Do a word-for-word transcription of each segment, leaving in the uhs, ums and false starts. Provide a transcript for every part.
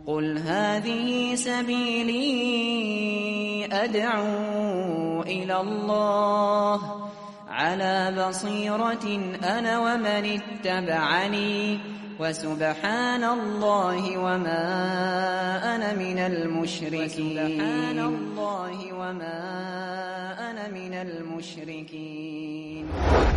قل هذه سبيلي أدعو إلى الله على بصيرة أنا ومن اتبعني وسبحان الله وما أنا من المشركين سبحان الله وما أنا من المشركين.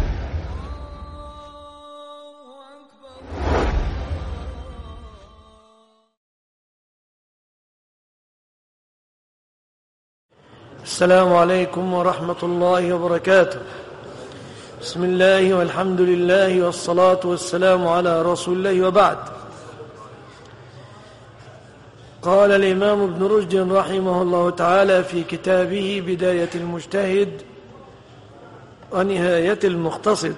السلام عليكم ورحمة الله وبركاته. بسم الله والحمد لله والصلاة والسلام على رسول الله وبعد. قال الإمام ابن رشد رحمه الله تعالى في كتابه بداية المجتهد ونهاية المقتصد: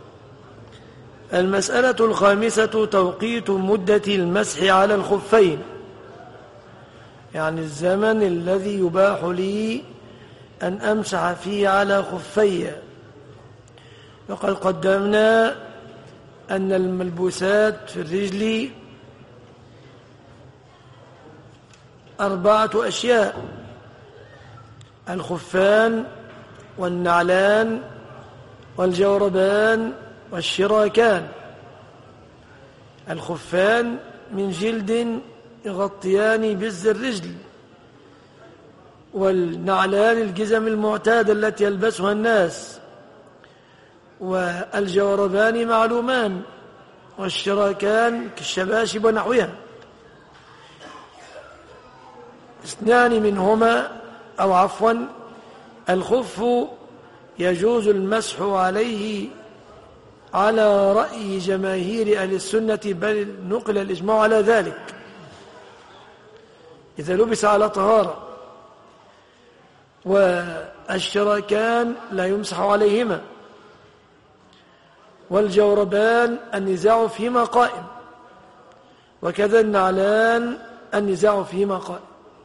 المسألة الخامسة توقيت مدة المسح على الخفين، يعني الزمن الذي يباح لي أن أمسح فيه على خفي. وقد قدمنا أن الملبوسات في الرجل أربعة أشياء: الخفان والنعلان والجوربان والشراكان. الخفان من جلد يغطيان بز الرجل، والنعلان الجزم المعتادة التي يلبسها الناس، والجوربان معلومان، والشراكان كالشباشب ونحوها. اثنان منهما أو عفوا الخف يجوز المسح عليه على رأي جماهير أهل السنة، بل نقل الإجماع على ذلك إذا لبس على طهارة. والشراكان لا يمسح عليهما، والجوربان النزاع فيهما قائم، وكذا النعلان النزاع فيهما قائم.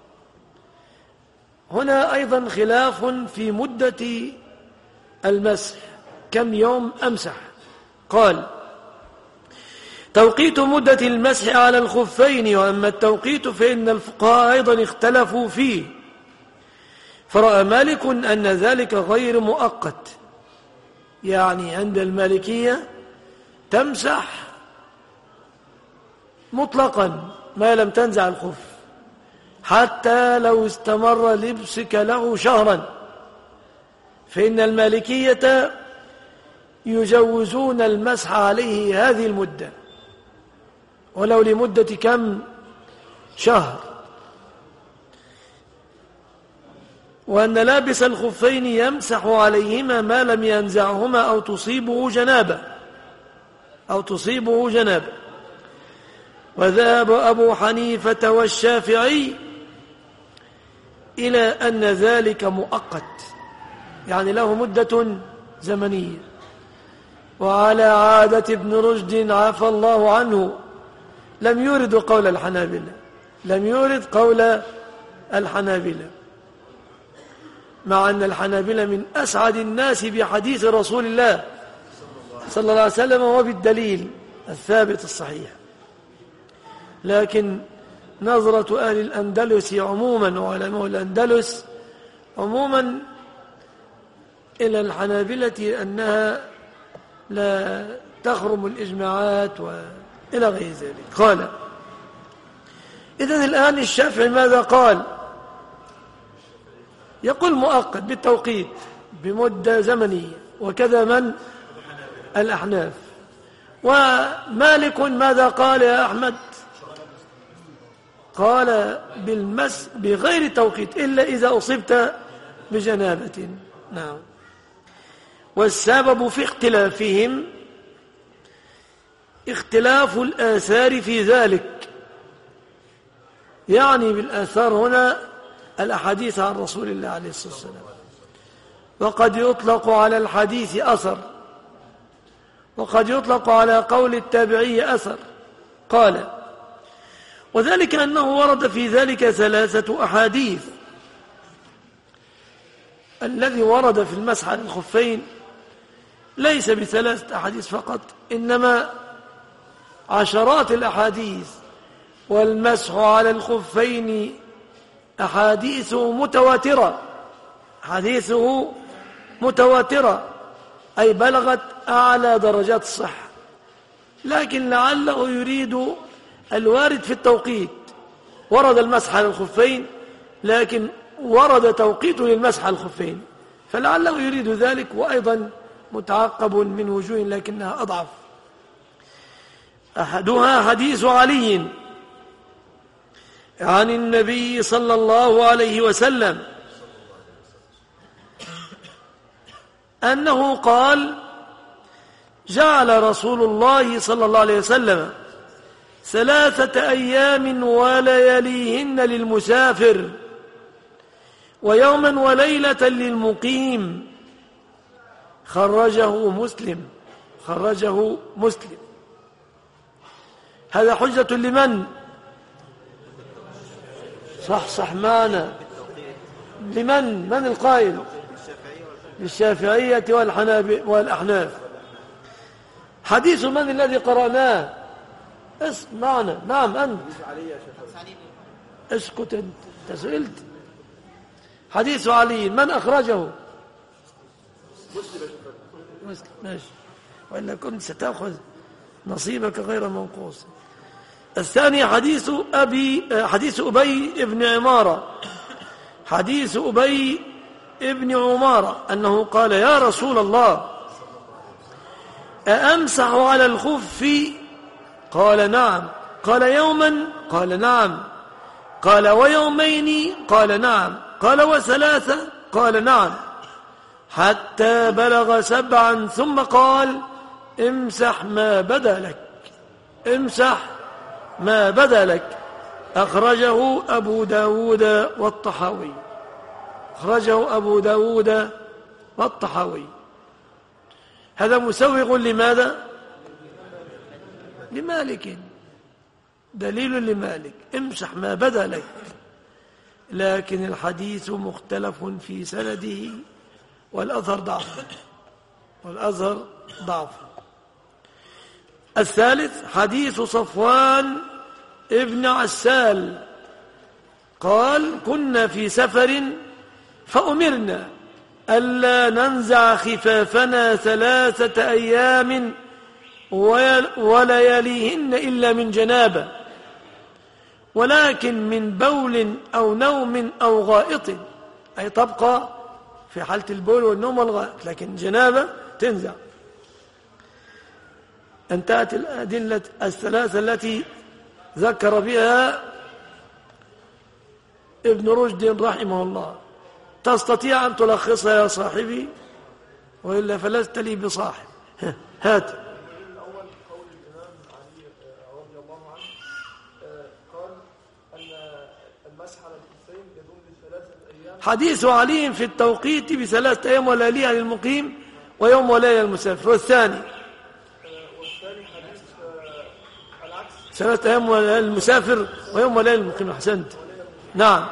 هنا أيضا خلاف في مدة المسح، كم يوم أمسح؟ قال: توقيت مدة المسح على الخفين. وأما التوقيت فإن الفقهاء أيضا اختلفوا فيه، فرأى مالك أن ذلك غير مؤقت، يعني عند المالكية تمسح مطلقا ما لم تنزع الخف، حتى لو استمر لبسك له شهرا، فإن المالكية يجوزون المسح عليه هذه المدة، ولو لمدة كم؟ شهر. وأن لابس الخفين يمسح عليهما ما لم ينزعهما أو تصيبه جنابة أو تصيبه جنابة. وذهب أبو حنيفة والشافعي إلى أن ذلك مؤقت، يعني له مدة زمنية. وعلى عادة ابن رشد عفى الله عنه لم يورد قول الحنابلة لم يورد قول الحنابلة مع أن الحنابلة من أسعد الناس بحديث رسول الله صلى الله عليه وسلم وبالدليل الثابت الصحيح. لكن نظرة أهل الأندلس عموما وعلماء الأندلس عموما إلى الحنابلة أنها لا تخرم الإجماعات وإلى غير ذلك. قال: إذن الآن الشافعي ماذا قال؟ يقول مؤقت بالتوقيت بمدة زمنية، وكذا من؟ الأحناف. ومالك ماذا قال يا أحمد؟ قال بالمس بغير توقيت إلا إذا أصبت بجنابة. نعم. والسبب في اختلافهم اختلاف الآثار في ذلك، يعني بالآثار هنا الأحاديث عن رسول الله عليه الصلاة والسلام. وقد يطلق على الحديث أثر، وقد يطلق على قول التابعي أثر. قال: وذلك أنه ورد في ذلك ثلاثة أحاديث. الذي ورد في المسح على الخفين ليس بثلاثة أحاديث فقط، إنما عشرات الأحاديث والمسح على الخفين أحاديثه متواترة، حديثه متواترة أي بلغت أعلى درجات الصحة، لكن لعله يريد الوارد في التوقيت. ورد المسح على الخفين لكن ورد توقيت للمسح على الخفين، فلعله يريد ذلك، وأيضا متعقب من وجوه لكنها أضعف. أحدها حديث علي عن النبي صلى الله عليه وسلم أنه قال: جعل رسول الله صلى الله عليه وسلم ثلاثة أيام ولياليهن للمسافر ويوما وليلة للمقيم. خرجه مسلم خرجه مسلم هذا حجة لمن؟ صح صح معنا. لمن؟ من القائل؟ للشافعية والأحناف. حديث من الذي قرأناه؟ اسمعنا. نعم أنت. اسكت أنت سئلت. حديث علي من أخرجه؟ مسلم. ماشي، وإلا كنت ستأخذ نصيبك غير منقوص. الثاني حديث أبي حديث أبي ابن عمارة حديث أبي ابن عمارة أنه قال: يا رسول الله، أأمسح على الخف؟ قال: نعم. قال: يوما؟ قال: نعم. قال: ويومين؟ قال: نعم. قال: وثلاثة؟ قال: نعم. حتى بلغ سبعا ثم قال: امسح ما بدا لك امسح ما بدا لك. أخرجه أبو داود والطحاوي أخرجه أبو داود والطحاوي. هذا مسوغ لماذا؟ لمالك، دليل لمالك: امسح ما بدا لك. لكن الحديث مختلف في سنده والأثر ضعف والأثر ضعف. الثالث حديث صفوان ابن عسال قال: كنا في سفر فأمرنا ألا ننزع خفافنا ثلاثة أيام ولياليهن إلا من جنابة، ولكن من بول أو نوم أو غائط، أي تبقى في حالة البول والنوم والغائط، لكن جنابة تنزع. انتهت الأدلة الثلاثة التي ذكر بها ابن رشد رحمه الله. تستطيع أن تلخصها يا صاحبي، وإلا فلست لي بصاحب. هات. الأول قول الإمام علي رضي الله عنه قال أن المسح على الخفين يدوم لثلاثة أيام. حديث علي في التوقيت بثلاثة أيام ولياليها للمقيم ويوم وليلة للمسافر. والثاني والثاني حديث العكس، ثلاثة أيام وليلة للمسافر ويوم وليلة للمقيم. أحسنت. نعم.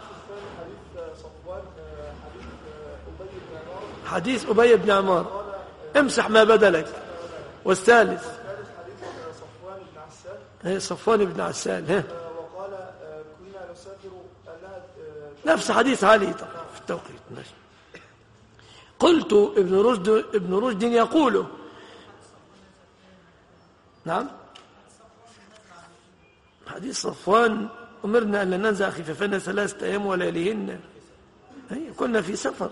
حديث أبي بن عمار: امسح ما بدا لك. والثالث صفوان بن عسال هي صفوان بن عسال ها وقال كنا نسافر أنها نفس حديث علي في التوقيت. ماشي. قلت ابن رشد ابن رشد يقول: نعم، حديث صفوان: أمرنا أن لا ننزع خفافنا ثلاثة أيام ولياليهن، كنا في سفر.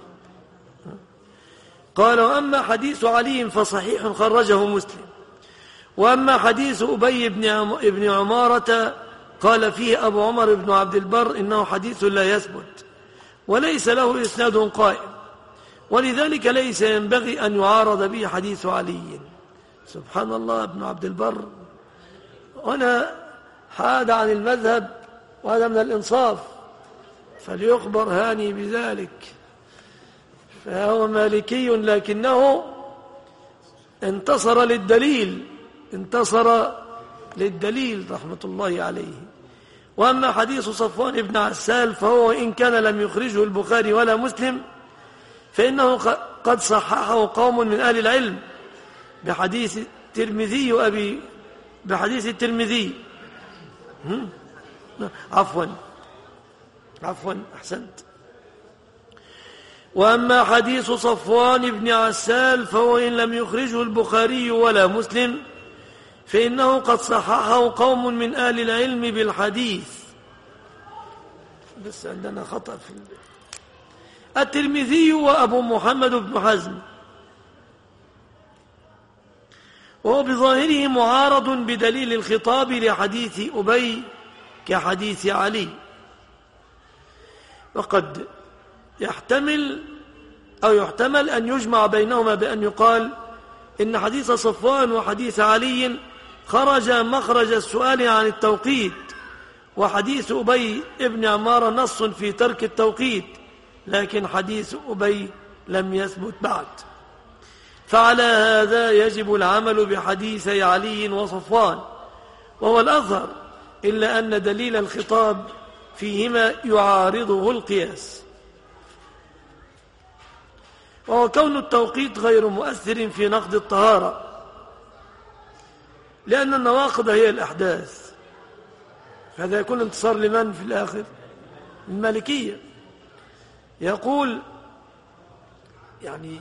قال: وأما حديث علي فصحيح خرجه مسلم، وأما حديث أبي بن عمارة قال فيه أبو عمر بن عبد البر: إنه حديث لا يثبت وليس له إسناد قائم، ولذلك ليس ينبغي أن يعارض به حديث علي. سبحان الله، ابن عبد البر هنا حاد عن المذهب، وهذا من الإنصاف، فليخبر هاني بذلك. فهو مالكي لكنه انتصر للدليل انتصر للدليل رحمة الله عليه. وأما حديث صفوان بن عسال فهو إن كان لم يخرجه البخاري ولا مسلم فإنه قد صححه قوم من أهل العلم بحديث الترمذي أبي بحديث الترمذي عفوا عفوا أحسنت. وأما حديث صفوان بن عسال فهو إن لم يخرجه البخاري ولا مسلم فإنه قد صححه قوم من أهل العلم بالحديث. بس عندنا خطأ في الترمذي وأبو محمد بن حزم، وهو بظاهره معارض بدليل الخطاب لحديث أبي كحديث علي. وقد يحتمل أو يحتمل أن يجمع بينهما بأن يقال إن حديث صفوان وحديث علي خرج مخرج السؤال عن التوقيت، وحديث أبي ابن عمارة نص في ترك التوقيت، لكن حديث أبي لم يثبت بعد. فعلى هذا يجب العمل بحديثي علي وصفوان، وهو الأظهر، إلا أن دليل الخطاب فيهما يعارضه القياس، وهو كون التوقيت غير مؤثر في نقض الطهارة، لأن النواقض هي الأحداث. فهذا يكون انتصار لمن في الآخر؟ المالكية. يقول يعني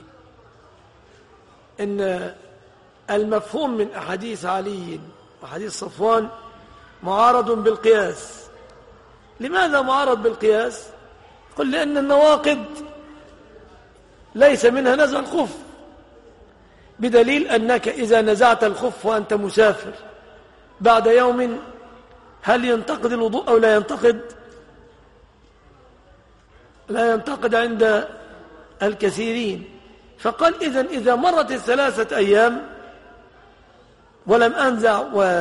إن المفهوم من أحاديث علي وحديث صفوان معارض بالقياس. لماذا معارض بالقياس؟ قل لأن النواقض ليس منها نزع الخف، بدليل أنك إذا نزعت الخف وأنت مسافر بعد يوم هل ينتقد الوضوء أو لا ينتقد؟ لا ينتقد عند الكثيرين. فقال إذن إذا مرت الثلاثة أيام ولم أنزع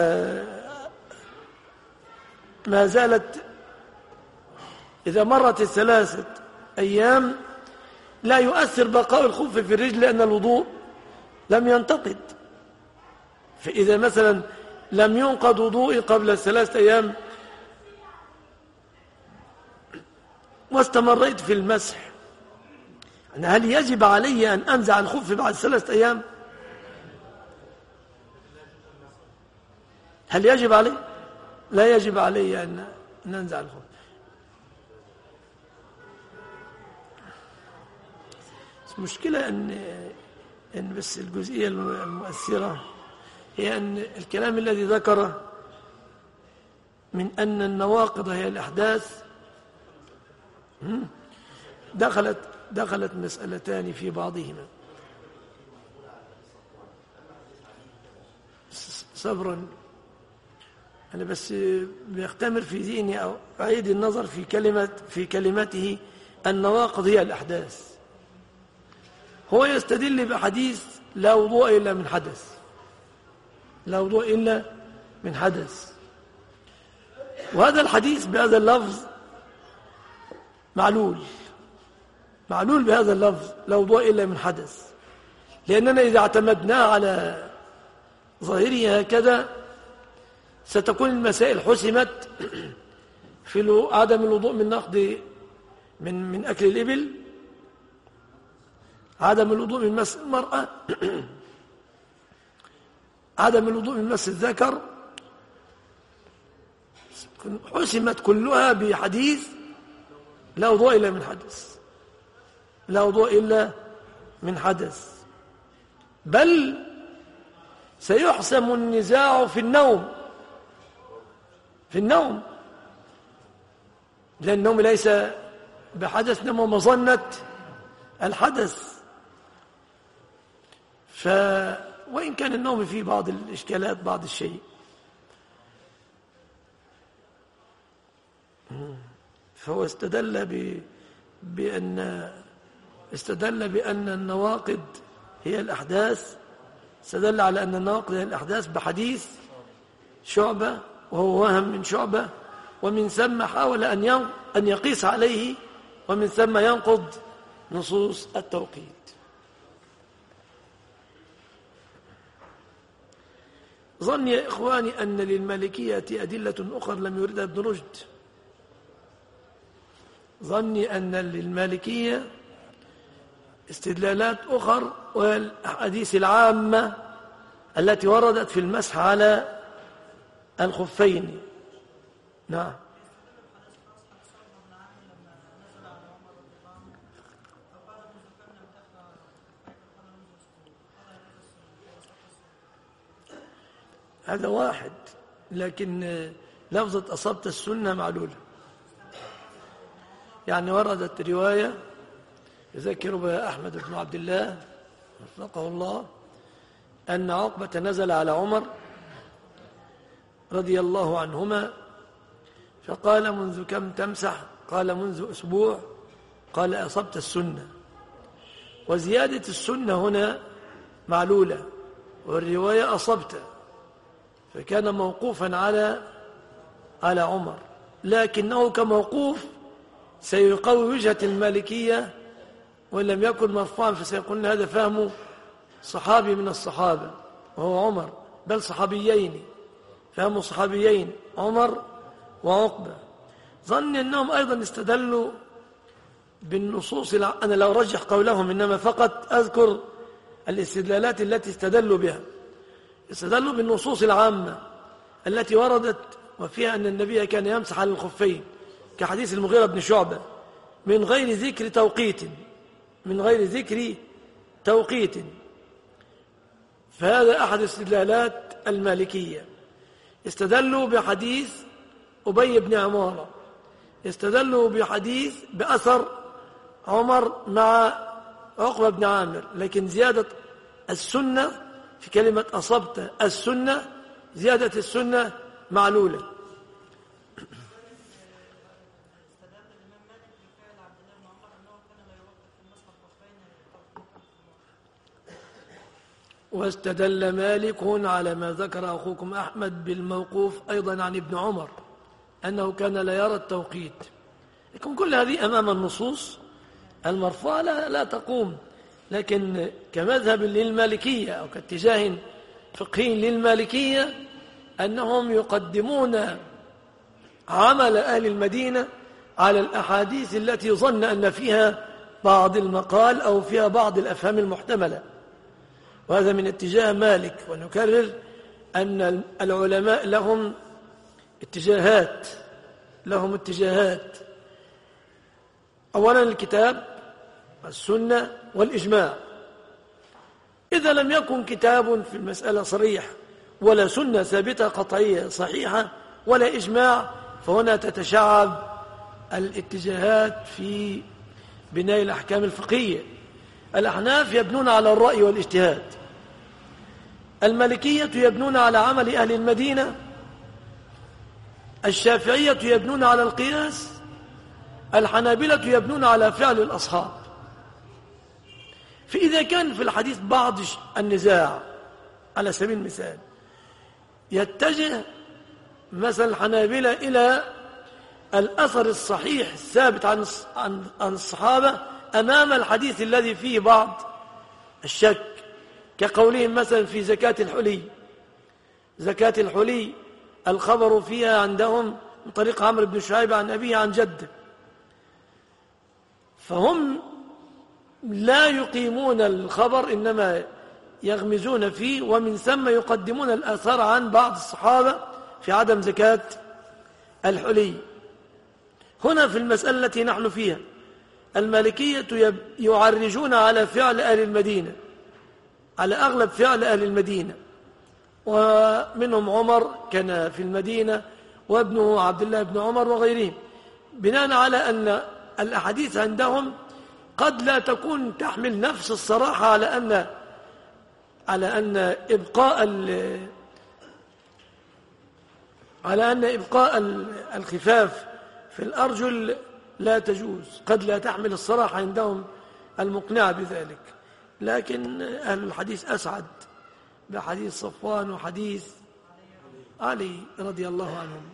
وما زالت، إذا مرت الثلاثة أيام لا يؤثر بقاء الخف في الرجل لأن الوضوء لم ينتقد. فإذا مثلا لم ينقض وضوئي قبل الثلاثة أيام واستمريت في المسح، أنا هل يجب علي أن أنزع الخف بعد ثلاثة أيام؟ هل يجب علي؟ لا يجب علي أن ننزع الخف. المشكلة أن أن بس الجزئية المؤثرة هي أن الكلام الذي ذكره من أن النواقض هي الأحداث دخلت دخلت مسألتان في بعضهما. صبرا، أنا بس بيختمر في ذهني أو أعيد النظر في كلمة في كلمته النواقض هي الأحداث. هو يستدل بحديث لا وضوء إلا من حدث، لا وضوء إلا من حدث، وهذا الحديث بهذا اللفظ معلول، معلول بهذا اللفظ لا وضوء إلا من حدث، لأننا إذا اعتمدناه على ظاهره هكذا ستكون المسائل حسمت في عدم الوضوء من نقض من من أكل الإبل، عدم الوضوء من مس المرأة، عدم الوضوء من مس الذكر، حسمت كلها بحديث لا وضوء إلا من حدث، لا وضوء إلا من حدث. بل سيحسم النزاع في النوم، في النوم، لأن النوم ليس بحدث، نوم مظنة الحدث. ف وإن كان النوم فيه بعض الإشكالات بعض الشيء، فهو استدل ب... بأن استدل بأن النواقض هي الأحداث، استدل على أن النواقض هي الأحداث بحديث شعبة، وهو وهم من شعبة، ومن ثم حاول أن أن يقيس عليه، ومن ثم ينقض نصوص التوقيت. ظني يا إخواني أن للمالكية أدلة أخرى لم يردها ابن رشد. ظني أن للمالكية استدلالات أخرى، والأحاديث العامة التي وردت في المسح على الخفين، نعم. هذا واحد، لكن لفظة أصبت السنة معلولة. يعني وردت رواية يذكر بها أحمد بن عبد الله وفقه الله أن عقبة نزل على عمر رضي الله عنهما فقال: منذ كم تمسح؟ قال: منذ أسبوع. قال: أصبت السنة. وزيادة السنة هنا معلولة، والرواية أصبت، فكان موقوفا على على عمر، لكنه كموقوف سيقوي وجهة المالكية، وإن لم يكن مرفوعا فسيقولون هذا فهم صحابي من الصحابة وهو عمر، بل صحابيين، فهم صحابيين عمر وعقبة. ظن أنهم أيضا استدلوا بالنصوص. أنا لو رجح قولهم، إنما فقط أذكر الاستدلالات التي استدلوا بها. استدلوا بالنصوص العامة التي وردت وفيها أن النبي كان يمسح على الخفين، كحديث المغيرة بن شعبة، من غير ذكر توقيت من غير ذكر توقيت فهذا أحد استدلالات المالكية. استدلوا بحديث أبي بن عمارة، استدلوا بحديث بأثر عمر مع عقبة بن عامر، لكن زيادة السنة في كلمة أصبت السنة، زيادة السنة معلولة. واستدل مالك على ما ذكر أخوكم أحمد بالموقوف أيضا عن ابن عمر أنه كان لا يرى التوقيت. لكن كل هذه أمام النصوص المرفوعة لا, لا تقوم، لكن كمذهب للمالكية أو كاتجاه فقهي للمالكية أنهم يقدمون عمل أهل المدينة على الأحاديث التي ظن أن فيها بعض المقال أو فيها بعض الأفهام المحتملة، وهذا من اتجاه مالك. ونكرر أن العلماء لهم اتجاهات لهم اتجاهات أولا الكتاب والسنة والإجماع. إذا لم يكن كتاب في المسألة صريح ولا سنة ثابتة قطعية صحيحة ولا إجماع، فهنا تتشعب الاتجاهات في بناء الأحكام الفقهية. الأحناف يبنون على الرأي والاجتهاد، المالكية يبنون على عمل أهل المدينة، الشافعية يبنون على القياس، الحنابلة يبنون على فعل الأصحاب. فإذا كان في الحديث بعض النزاع على سبيل المثال يتجه مثل الحنابلة إلى الأثر الصحيح الثابت عن عن الصحابة أمام الحديث الذي فيه بعض الشك، كقولهم مثلا في زكاة الحلي. زكاة الحلي الخبر فيها عندهم من طريق عمرو بن شعيب عن أبيه عن جده، فهم لا يقيمون الخبر إنما يغمزون فيه، ومن ثم يقدمون الآثار عن بعض الصحابة في عدم زكاة الحلي. هنا في المسألة التي نحن فيها المالكية يعرجون على فعل أهل المدينة، على أغلب فعل أهل المدينة، ومنهم عمر كان في المدينة وابنه عبد الله بن عمر وغيرهم، بناء على أن الأحاديث عندهم قد لا تكون تحمل نفس الصراحة على أن على أن إبقاء على أن إبقاء الخفاف في الأرجل لا تجوز، قد لا تحمل الصراحة عندهم المقنعة بذلك. لكن أهل الحديث أسعد بحديث صفوان وحديث علي رضي الله عنهم.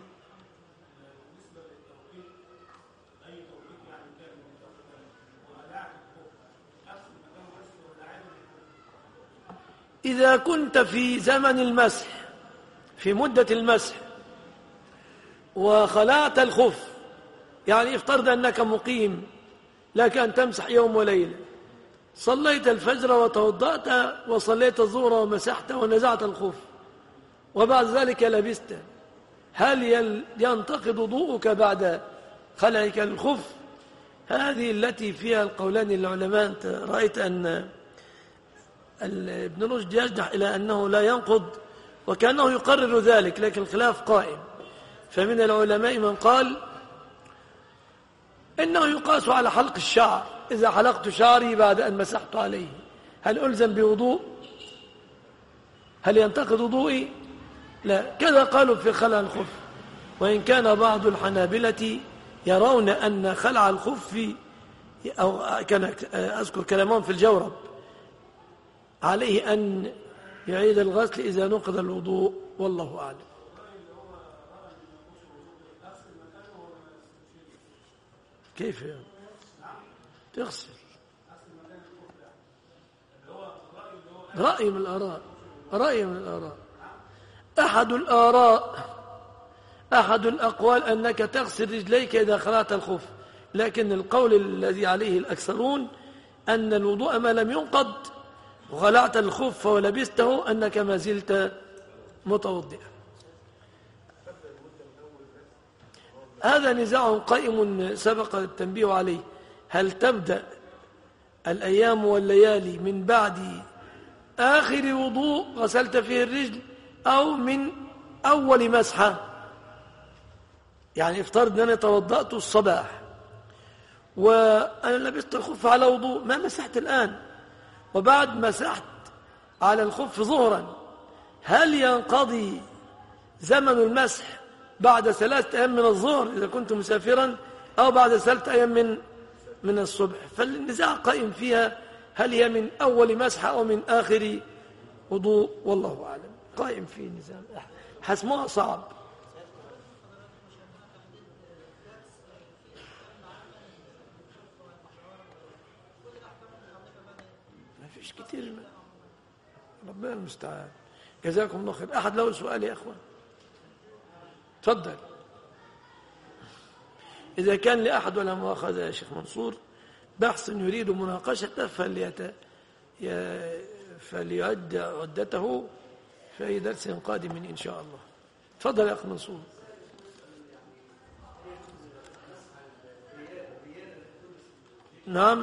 إذا كنت في زمن المسح، في مدة المسح، وخلعت الخف، يعني افترض أنك مقيم لك أن تمسح يوم وليلة، صليت الفجر وتوضأت وصليت الظهر ومسحت ونزعت الخف، وبعد ذلك لبسته، هل ينتقض وضوءك بعد خلعك الخف؟ هذه التي فيها القولان للعلماء. أنت رأيت أن ابن رشد يجنح إلى أنه لا ينقض وكأنه يقرر ذلك، لكن الخلاف قائم. فمن العلماء من قال إنه يقاس على حلق الشعر، إذا حلقت شعري بعد أن مسحت عليه هل ألزم بوضوء؟ هل ينتقض وضوئي؟ لا. كذا قالوا في خلع الخف، وإن كان بعض الحنابلة يرون أن خلع الخف، أو كان أذكر كلامهم في الجورب، عليه أن يعيد الغسل إذا نقض الوضوء، والله أعلم. كيف يعني؟ تغسل. رأي من الآراء، رأي من الآراء. أحد الآراء أحد الأقوال أنك تغسل رجليك إذا خلعت الخف، لكن القول الذي عليه الأكثرون أن الوضوء ما لم ينقض وخلعت الخف ولبسته أنك ما زلت متوضئا. هذا نزاع قائم سبق التنبيه عليه. هل تبدأ الأيام والليالي من بعد آخر وضوء غسلت فيه الرجل أو من أول مسحة؟ يعني افترض أن أنا توضأت الصباح وأنا لبست الخف على وضوء، ما مسحت الآن، وبعد مسحت على الخف ظهرا، هل ينقضي زمن المسح بعد ثلاثة أيام من الظهر إذا كنت مسافرا أو بعد ثلاثة أيام من من الصبح؟ فالنزاع قائم فيها، هل هي من أول مسحة أو من آخر وضوء، والله أعلم. قائم فيه نزاع، حسمها صعب. ما فيش كتير، ربنا المستعان. جزاكم الله خير. أحد له سؤال يا أخوان؟ تفضل. إذا كان لأحد ولا مؤاخذة يا شيخ منصور بحث يريد مناقشته فليت... فليعد عدته في درس قادم إن شاء الله. تفضل يا أخ منصور. نعم.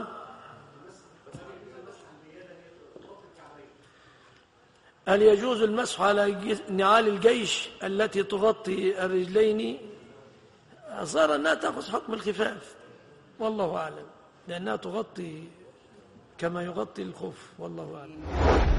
هل يجوز المسح على نعال الجيش التي تغطي الرجلين؟ صار أنها تأخذ حكم الخفاف، والله أعلم، لأنها تغطي كما يغطي الخف، والله أعلم.